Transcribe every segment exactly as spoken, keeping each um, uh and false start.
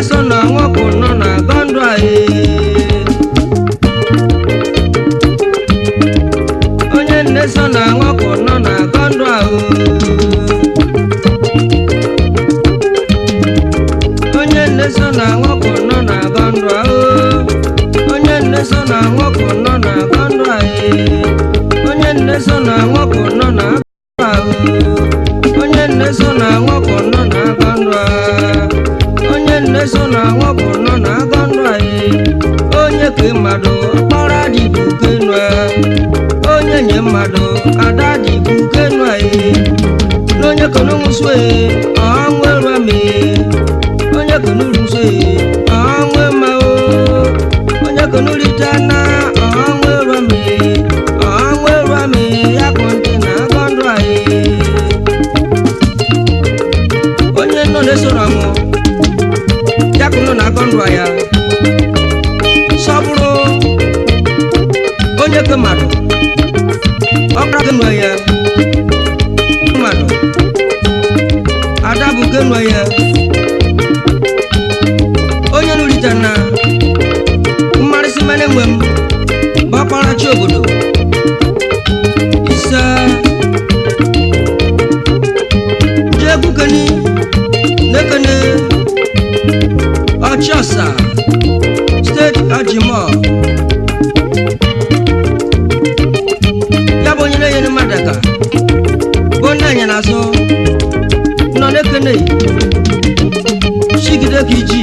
so na nwoke nọ na gondo anyị onye nne so na nwoke nọ na gondo ahụ onye nne so na nwoke nọ na gondo ahụ onye nne so na nwoke nọ na gondo anyị onye nne so na nwoke nọ na ahụ onye nne so na nwoke nọ na gondo onye nne so na nwoke nọ na gondo anyị onye ke mmadụ kpọrọ dị bukenu onye nye mmadụ ada dị bukenu anyị n'onye kono muswe onwe rame onye kono ruswe onwe mao onye kono litana onwe rame onwe rame ya konte na gondo anyị onye nọ na-esoro mụ ya kono na gondo ya saburo onye ke mmadụ ọkra ke nọ ya mmadụ ada bụ ke nọ ya onye nụrịta na mmarịsị mene nwe m bụ ọkparachi obodo ise jee kwukeni nekene ọchịọsa steeti ajimo ya bụ onye na-enyere mmadụ aka bụ onye anya n'azụ nọ n'ekene chigide ka iji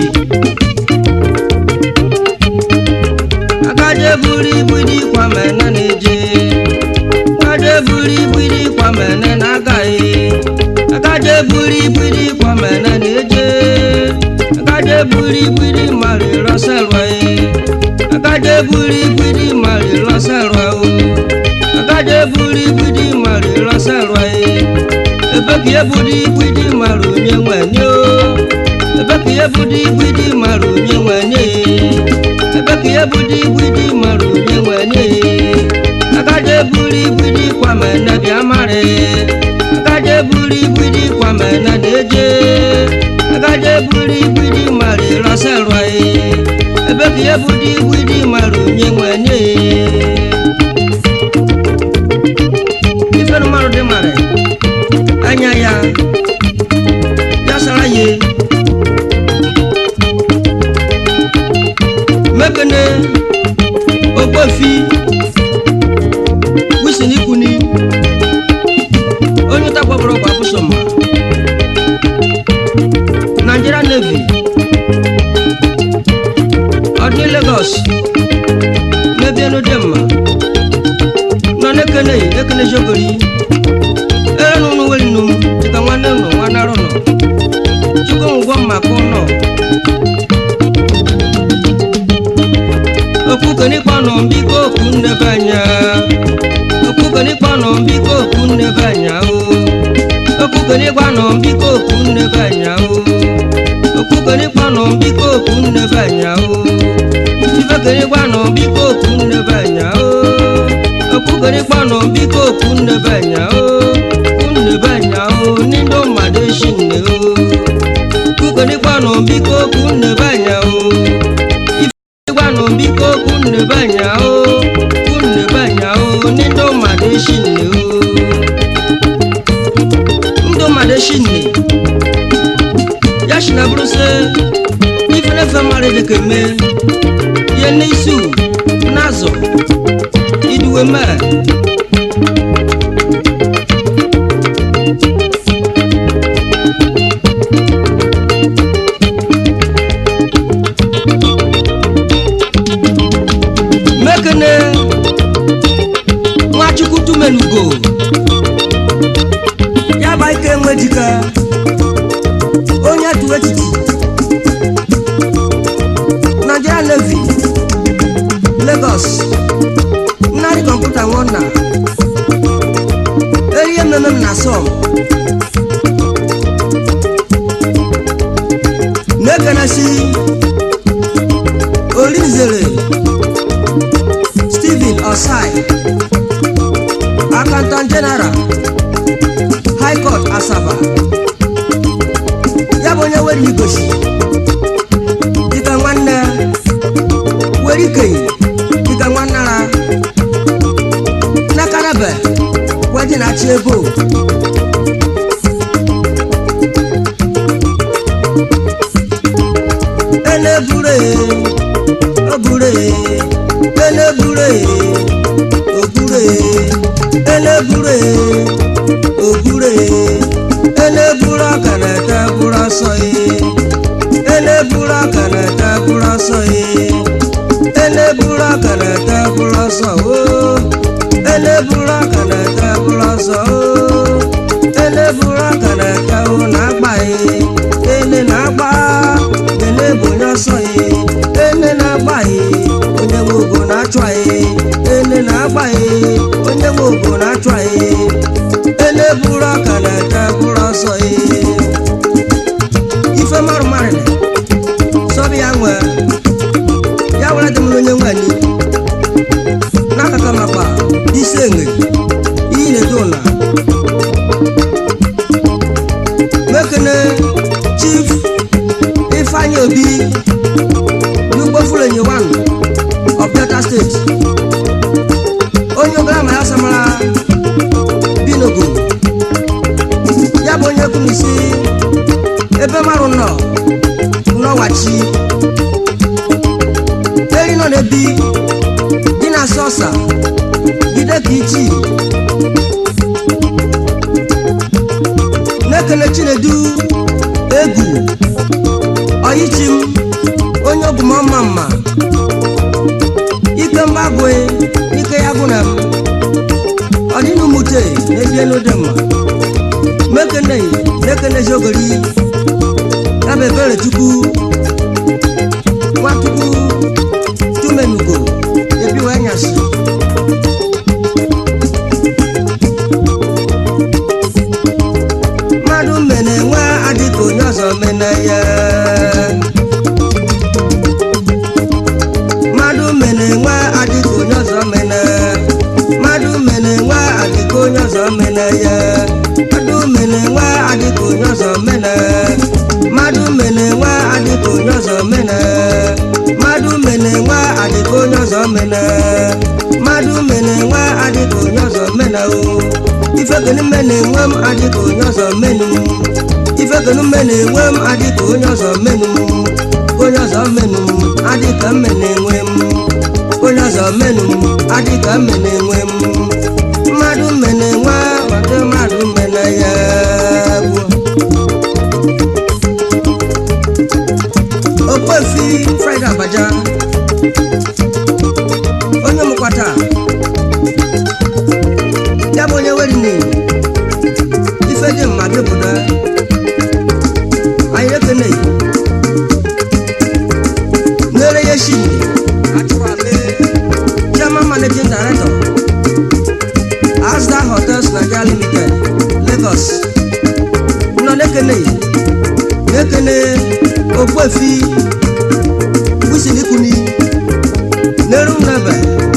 akaje buru ibu dị kwa mene na-eje akaje buru ibu dị kwa mene na-agaghị akaje buru ibu dị kwa mene na-eje akaje buru ibu dị mari rọselwaye akaje buru ibu dị mari rọselwaye akaje buru ibu dị mari rọselwaye ebe ka ebu dị ibu dị mari onye nwenye ebe ka ebu dị ibu dị mari onye nwenye ebe ka ebu dị ibu dị mari onye nwenye akaje buru ibu dị kwa mene bịa mari akaje buru ibu dị kwa mene na-eje akaje buru ibu dị mari rọselwaye ebe ka ebu dị ibu dị mari onye nwenye ifenu mmadụ dị mara anya ya ya sara ye mekene okpofi wisi n'ikuni onye takwabụrụ kwa bụsoma Nigeria Navy ọdị Lagos n'ebienu dị mma nọ n'ekene ekene jogori ere n'ụnụ weli nụ dịka nwanne nọ nwanne arụ nọ chukwu ngwọ maka ụnọ okwu kenikpa nọ mbiko okwu nnebe anya okwu kenikpa nọ mbiko okwu nnebe anya o okwu kenikpa nọ mbiko okwu nnebe anya o okwu kenikpa nọ mbiko okwu nnebe anya o ife kenikpa nọ mbiko okwu nnebe anya o okwu kenikpa nọ mbiko okwu nnebe anya o okwu nnebe anya o n'indo mmadụ eshi nne o okwu kenikpa nọ mbiko okwu nnebe anya o Gwano mbiko kunne banya o kunne banya o nindo madeshine o ndo madeshine yashina bruse ifene famare de keme yene isu nazo iduwe ma Nwachukwu melugo ya ba ike nwedika onye atu etiti Nigeria Navy Lagos nnari kọmputa nwona eriye mmemme na som nekenesi Olinzere Stephen Osai Accountant General High Court Asaba Yabonye weri goshi dike dika nwanara na karabe wedi na chi ego elebure obure elebure obure elebure obure elebura kanata bura soye elebura kanata bura soye elebura kanata bura so elebura kanata bura so elebura kanata na gbae ele na gba ele bonya soye ele na gbae onye wogo na chwae ele na gbae onye wogo na chwae elebura kanata bura soye ife maru marine sobi yanwe ya wala demlo nyengani nakaka mapa isenge ine dona mekene chief Ifeanyi Obi Nugbofuleni one of Delta State onye grama ya samara binogo ya bụ onye kumisi ebe marụ nọ n'ọwachi eri nọ n'ebi dị na sọsa gide ka ichi n'ekele Chinedu egwu oyichim onye ogumọma mma ike mgbagwe ike ya bụ na m ọdịnụ mute n'ebi elu dị mma mekene mekene jogori yabe bere chukwu nwachukwu tumenugo ebi wee nyasị mmadụ mene nwe adịka onye ọzọ mene ya mmadụ mene nwe adịka onye ọzọ mene mmadụ mene nwe adịka onye ọzọ mene ya mmadụ mene nwe adịka onye ọzọ mene mmadụ mene nwe adịka onye ọzọ mene mmadụ mene nwe adịka onye ọzọ mene mmadụ mene nwe adịka onye ọzọ mene o ifekenu mene nwe m adịka onye ọzọ menu ifekenu mene nwe m adịka onye ọzọ menu onye ọzọ menu adịka mene nwe m onye ọzọ menu adịka mene nwe m mmadụ mene nwe ọdị mmadụ mene ya Okwefi Friday Abaja onye mụkwata ya bụ onye weri ni ife dị mma dị obodo anyị ekene n'ere ya shi Chairman Managing Director Asda Hotels Nigeria Limited Lagos nọ n'ekene n'ekene Okwefi Busilikuni n'eru nebe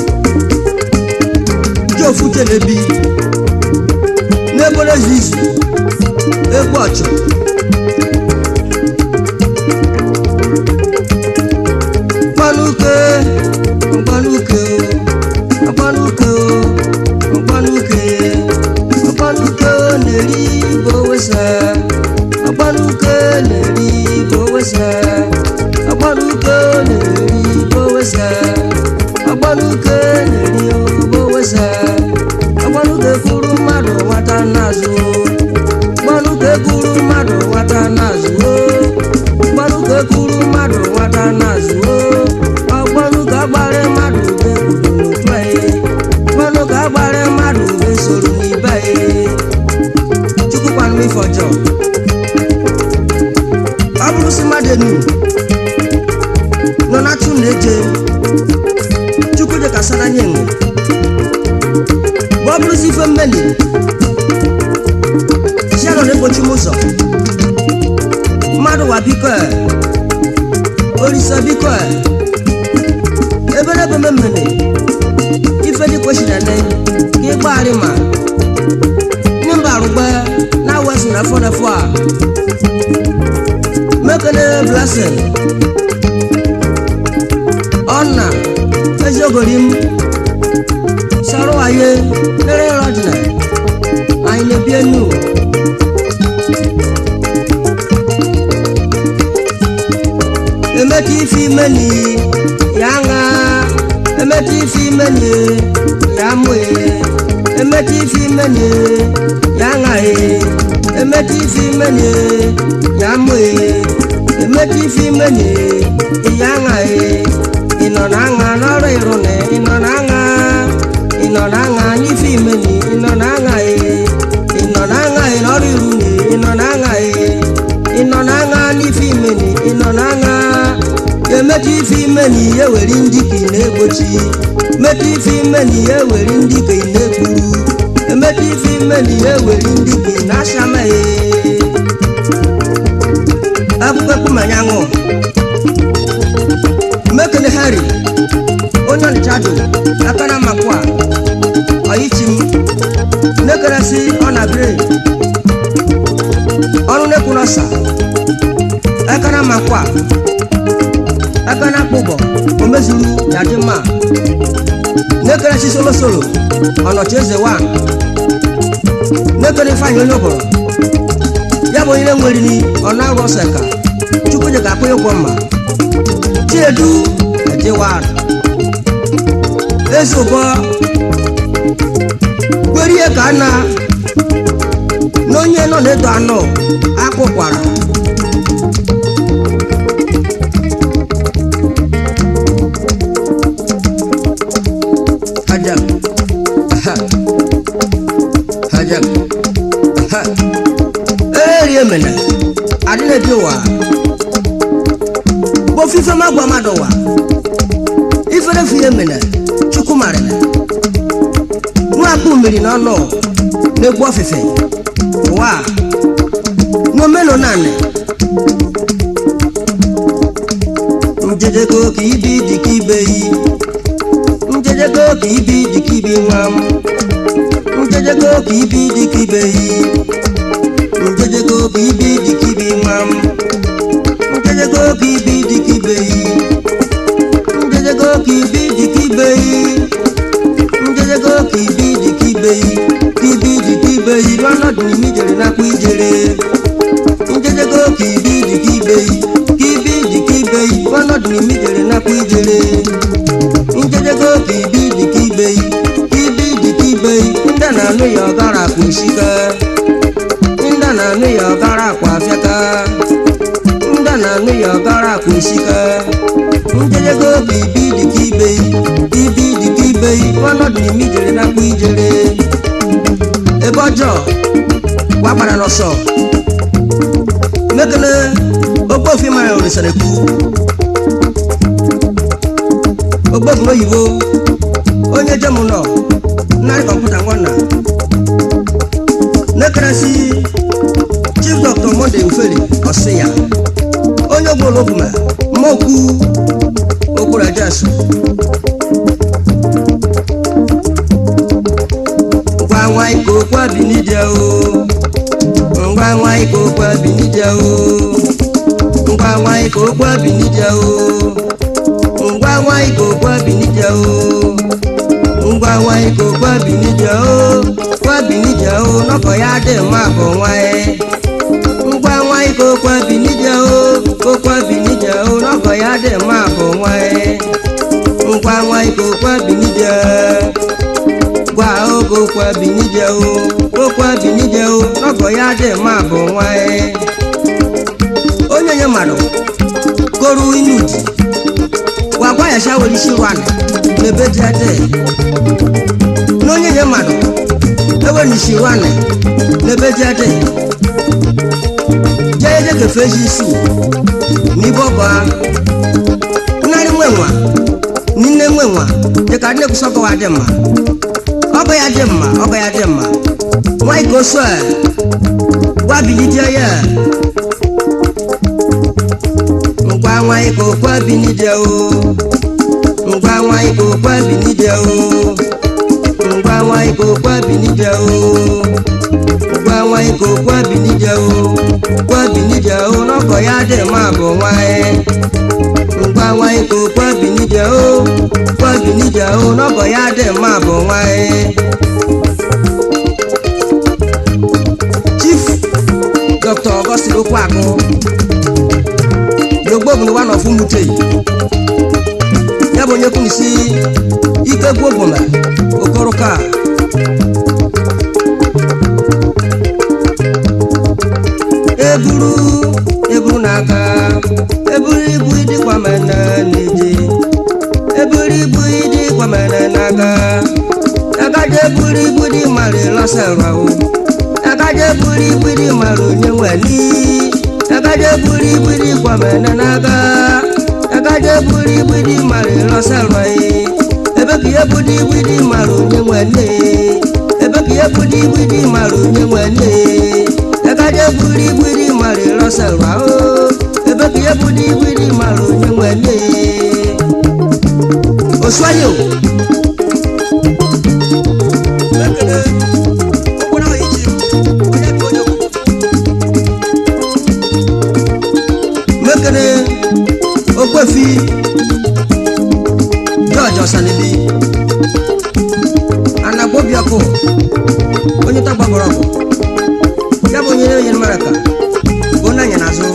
Jofu Telebi n'ebole zizi egwu ọchụ mgbanuke mgbanuke mgbanuke mgbanuke mgbanuke na-eri igbo wesa mgbanuke na-eri igbo wesa mgbanuke na-eri igbo wesa mgbanuke na-eri igbo wesa mgbanuke kwuru mmadụ nwata n'azụ mgbanuke kwuru mmadụ nwata n'azụ mgbanuke kwuru mmadụ nwata n'azụ mgbanuke agbara mmadụ ga-ekwuru n'otu anyị mgbanuke agbara mmadụ ga-esoro n'ibe anyị chukwukwanụ ife ọjọọ ọ bụrụ si mmadụ enu nọ na chụ na-eje chukwu dị ka saranye enwe ma ọ bụrụ si ife mmeli si anọ na-egbochi m ụzọ mmadụ wa biko orisa biko ebere ebe mmemme ife dị kwesịrị ane ka ịgbagharị ma nye mba arụgbe na wesi na afọ n'afọ a mekene blessing ọna gorim saro aye nere rodna ai ne bienu emeti fi meni yanga emeti fi meni yamwe emeti fi meni yanga e emeti fi meni yamwe emeti fi meni yanga e inonanga nore rone inonanga inonanga ni fi meni inonanga e inonanga nore rune inonanga e inonanga ni fi meni inonanga emeti fi meni ye weri ndiki na-egbochi meti fi meni ye weri ndiki na-egburu emeti fi meni ye weri ndiki na-ashama e akwụkwọ manyango mekene hari onye ọnịchado akana makwa ọyichim nekeresi ọ na bre ọrụ nekwunosa akana makwa akana kpụbọ omezuru yadima nekeresi solo solo ọnọchi eze wa nekere ifeanyị onye ụbọrọ ya bụ onye nwere ni ọ na-arụ ọsọ ka chukwu je ga-akpụ ịkwọ mma chiedu ejewa ezi ụbọ gwerie ka na n'onye nọ na-edo anọ akpụkwara hajam hajam eri emene adịna bi ụwa bụ fife magwa mmadụ ụwa ifere fi emene chukwu marịna nwa akpụ mmiri n'ọnụ na-egbu ofufe ụwa n'omenu naanị njedego ka ibi dịka ibe yi njedego ka ibi dịka ibi nwa m njedego ka ibi dịka ibe yi njedego ka ibi dịka ibi nwa m njedego ka ibi dịka ibe yi njedego ka ibi dịka ibe yi njedego ka ibi dịka ibe yi ka ibi dịka ibe yi n'ọnọdụ n'ime ijere n'akpụ ijere njedego ka ibi dịka ibe yi ka ibi dịka ibe yi n'ọnọdụ n'ime ijere n'akpụ ijere njedego ka ibi dịka ibe yi ka ibi dịka ibe yi ndị na-anụ ya ọgara akpụ ishika ndị na-anụ ya ọgara akwa afịaka ndị na-anụ ya ọgara akwa ishika njedego ka ibi dịka ibe yi ka ibi dịka ibe yi ọnọdụ n'ime ijere n'akpụ ijere ebe ọjọọ wagbara n'ọsọ mekele ogbofi mara orisara ekwu ogbofi oyibo onye jem nọ narị kọmputa nwanna nekeresi chief dr Monday Ufeli ọsị ya onye ogbolo ofuma mmokwu okporo ajasu ngwa nwa iko kwa binije o ngwa nwa iko kwa binije o ngwa nwa iko kwa binije o ngwa nwa iko kwa binije o ngwa nwa iko kwa binije o kwa binije o nọkọ ya dị mma bụ nwa e ngwa nwa iko kwa binije o kwa binije o nọkọ ya dị mma bụ nwa e ngwa nwa iko kwa binije gwa ogo kwa binije o kwa binije o nọkọ ya dị mma bụ nwa e onye nye mmadụ goru inuji gwagwa ya shaweli shiwana n'ebe dị ade n'onye nye mmadụ ewe ni shiwana n'ebe dị ade jee je gefe ji isi n'ibe ọba nnarị nwe nwa nne nwe nwa dịka nne kwụsọkọ wa dị mma ọgọ ya dị mma ọgọ ya dị mma nwa ike oso a gwa bilite ya ngwa nwa ike okwa binije o ngwa nwa ike okwa binije o ngwa nwa ike okwa binije o ngwa nwa ike okwa binije o kwa binije o n'ọkọ ya dị mma bụ nwa e ngwa nwa ike okwa binije o kwa binije n'ije ahụ n'ọgọ ya dị mma bụ nwanyị Chief Doctor Augustine Okwaku Dogbo bụ one of Umute ya bụ onye kwunisi ike gwogoma okoroka eburu eburu n'aka eburu ibu dịkwa mena n'eje eburu ibu dịkwa mena n'aka agaje eburu ibu dị mara lọsara o agaje eburu ibu dị mara onye nweli agaje eburu ibu dịkwa mena n'aka agaje eburu ibu dị mara lọsara e ebe ka ebu dị ibu dị mara onye nweli ebe ka ebu dị ibu dị mara onye nweli agaje buri buri mari rosalwa o ebe ki ebudi buri maru ni nwele oswayo mekene okona yiji oye tojo mekene okwefi George Osanili anagbobiako onye tagbagoro Yabo nyere nyere maraka Bona nyanazo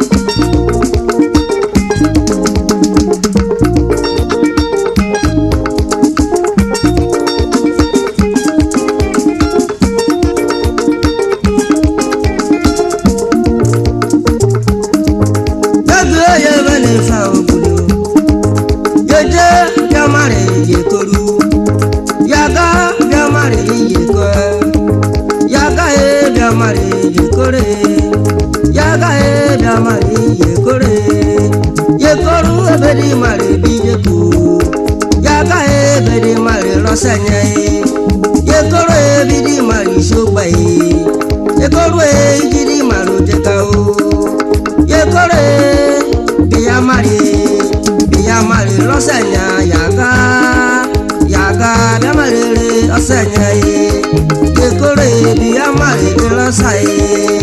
Yago yebane fa obudo Yeje yamare yekoru Yaga yamare yeko Yaga e biamari yekore Yaga e biamari yekore Yekoru ebedi mari bijeku Yaga e bedi mari rosanye Yekoru e bidi mari shogbaye Yekoru e jidi maru tekao Yekoru e biamari Biamari rosanya yaga Yaga biamari rosanye Yekore biamari rosanye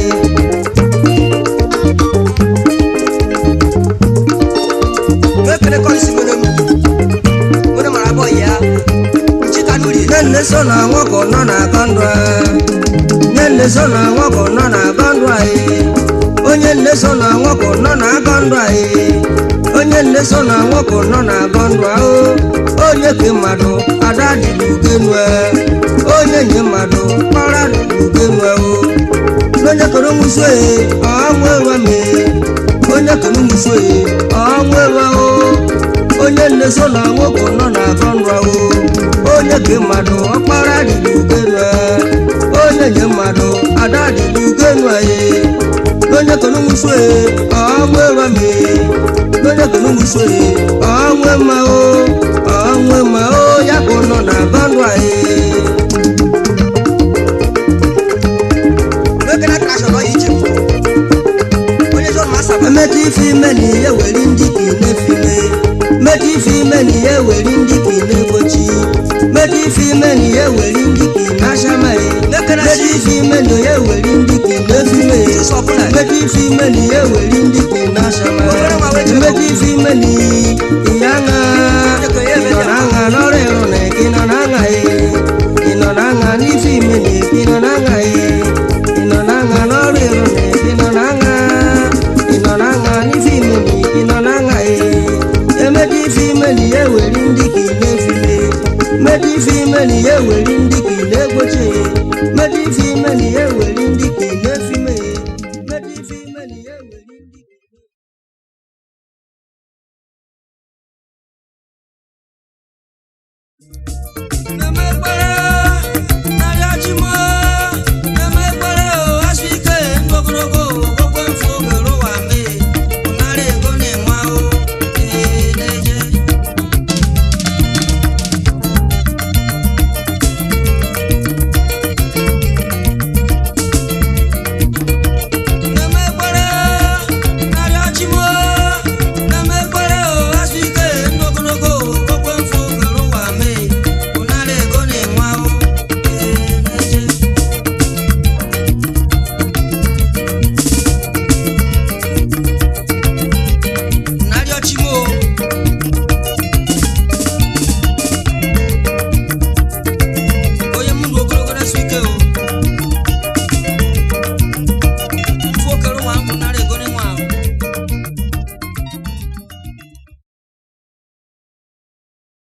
Wekere konsi monemu Mone marabo ya Chika nuri Nene sona wako nona kandwa Nene sona wako nona kandwa Onye nene sona wako nona kandwa Onye nene sona wako nona kandwa Onye kimado adadi lugenwe Onye nye mado para lugenwe Onye kono muswe Amwe wame Onye kono muswe Amwe wao Onye nneso na nwoko nọ na kọnra o Onye ke mmadụ ọkpara dị n'ugenwe Onye nye mmadụ ada dị n'ugenwe Onye kono muswe Amwe wame Onye kono muswe Amwe ma o Amwe ma o Ya kono na kọnra Meti fi meni ye weli ndiki ne fime Meti fi meni ye weli ndiki ne bochi Meti fi meni ye weli ndiki na shamae Meti fi meni ye weli ndiki ne fime Meti fi meni ye weli ndiki na shamae Meti fi meni iyanga Inonanga nore rone kinonanga e Inonanga ni fi meni kinonanga e Inonanga nore rone kinonanga Inonanga ni fimeni, inonanga e Emedi fimeni ye weri ndiki ne fime Medi fimeni ye weri ndiki ne goche